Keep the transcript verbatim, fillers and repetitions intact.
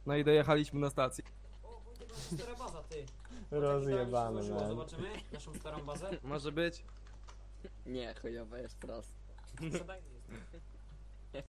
No i dojechaliśmy na stację. O, Wojtek, nasza stara baza, ty. Rozjebany, man. Zobaczymy naszą starą bazę. Może być? Nie, chujowe jest prosto. Sprzedajny jest.